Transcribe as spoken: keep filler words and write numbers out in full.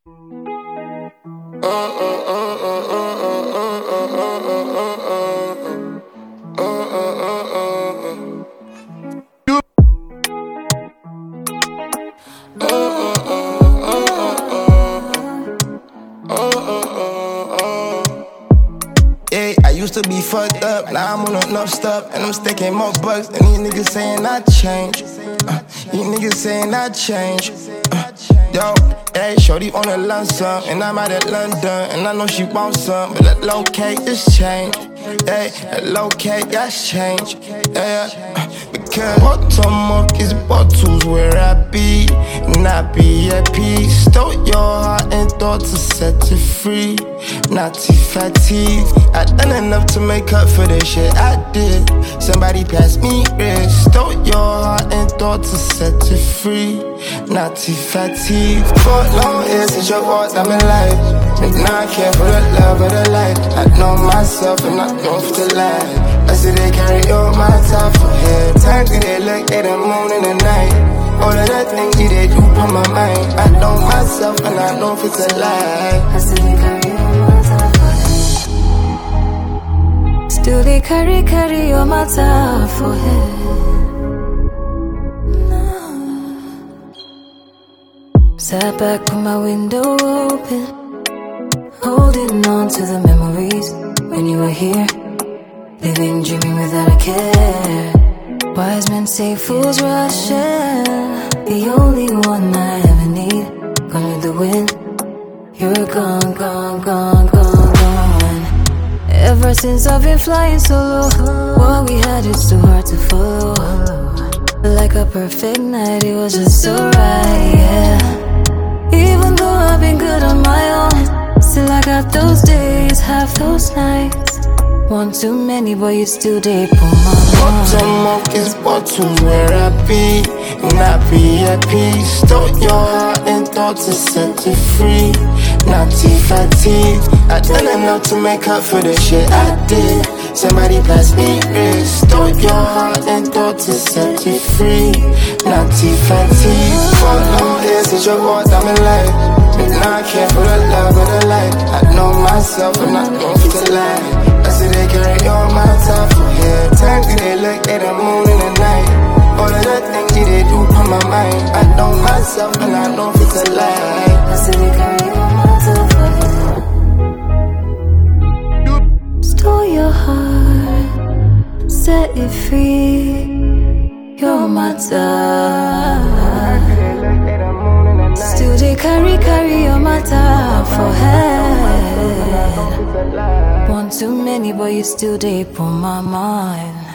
Yeah, I used to be fucked up, now I'm on enough stuff, and I'm stacking more bucks than these niggas saying I change. Uh, these niggas saying I change. Uh, yo, hey, shorty wanna learn some, and I'm out at London, and I know she wants some, but that low K is change. Hey, that low K, that's change. Yeah, uh, because Potomac is bottles where I be, and I be at peace. Stole your heart and thought to set it free. Not too fatigue. I done enough to make up for the shit I did. Somebody passed me wrist. Stole your heart and thought to set it free. Not too fatigue. For long years since you walked out my life, and now I care for the love of the life. I know myself and I know for the life. I see they carry on my top for head. Times they look at the moon in the night. All of that things they do on my mind. I know myself and I know if it's a lie. I see they carry on my top for head. Still they carry, carry on my top for head. No. Sat back with my window open, holding on to the memories when you were here. Living, dreaming without a care. Wise men say fools rush in. The only one I ever need. Gone with the wind. You're gone, gone, gone, gone, gone. Ever since I've been flying solo, what we had is too hard to follow. Like a perfect night, it was just so right, yeah. Even though I've been good on my own, still I got those days, have those nights. One too many, but you still deep on my mind. Potomac is bottles where I be, and I be at peace. Stole your heart and thought to set it free. Not too fatigue. I done enough to make up for the shit I did. Somebody passed me wrist. Stole your heart and thought to set it free. Not too fatigue. For long years since you walked out my life, and now I care for the love of the life. I know myself and I know if it's a lie. I see they carry on my top for head. Times they look at the moon in the night. All of the things they do on my mind. I know myself and I know if it's a lie. I see they carry on my top for head. Stole your heart, set it free. You're my top. Still they carry, carry on my top for head. One too many, but you still deep on my mind.